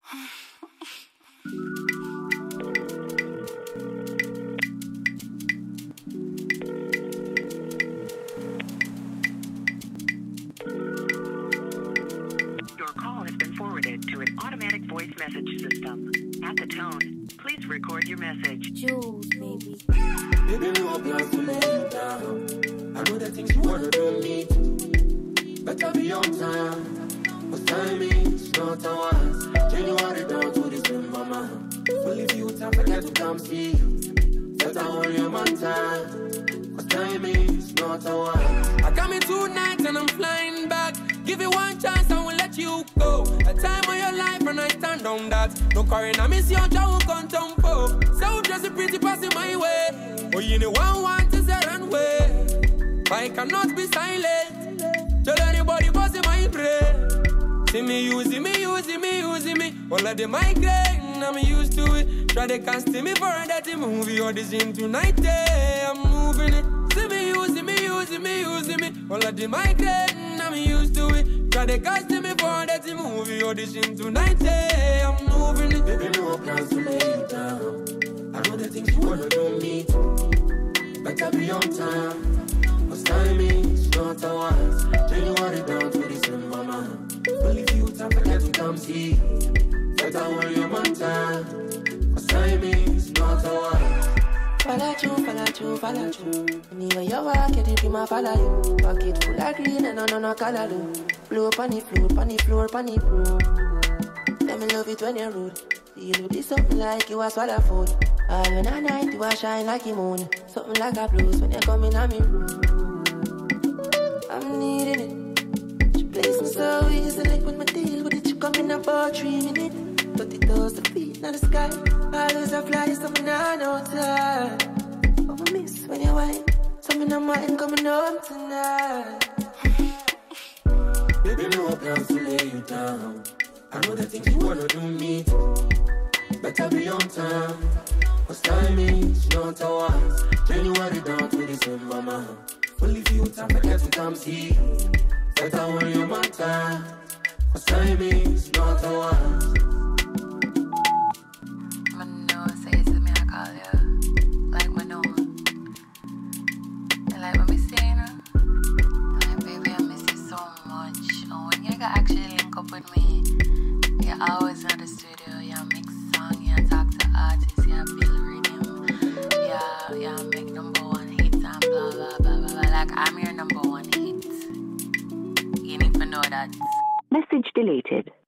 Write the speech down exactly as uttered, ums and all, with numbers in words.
Your call has been forwarded to an automatic voice message system. At the tone, please record your message. Jules, baby. Baby, no plans to lay you down. I know the things you wanna do me. Better be on time. Cause timing is not ours. January down to December, man. Will if you time forget to come see you. Better hold your man time. Cause timing is not ours. I got me two nights and I'm flying back. Give you one chance, I will let you go. A time of your life and I stand on that. No current, I miss your jaw, can't jump up. So just a pretty passing my way. Oh, you know one want to say run way. I cannot be silent. Tell anybody what's in my brain. See me using me, using me, using me. All of the migraine, I'm used to it. Try to cast me for a dirty movie or this in tonight. I'm moving it. See me using me, using me, using me. All of the migraine, I'm used to it. Try to cast me for a dirty movie or this in tonight. I'm moving it. Baby, no plans to lay you down. I know the things you wanna do me. Better be on time. Cause timing is not ours. January down to December, man. Will if you time forget to come see. Better hold your man time. Cause timing is not ours. Follow you, follow you, follow you. Anywhere you walk, it be my follow you. Pocket full of green and no no color do. Blow upon the floor, upon the floor, upon the floor. Let me love it when you're rude. Deal with this something like you a swallow food. All when I night you a shine like a moon. Something like a blues when you come in on me room. I'm needing it. She plays me so easily with my deal with it. You come in about three minutes. thirty thousand feet in the sky. Always a fly, something I know time. Oh, I miss when you whine. Something I mind coming home tonight. Baby, no plans to lay you down. I know the things you wanna do me. Better be on time. Cause timing is not ours. January down to December, man. Well, if you time forget to come see. Better hold your man time. Cause timing is not ours. Actually link up with me. You're always in the studio, you mix song, you talk to artists, you build rhythm, you, you make number one hits and blah blah blah blah blah. Like I'm your number one hit. You need to know that. Message deleted.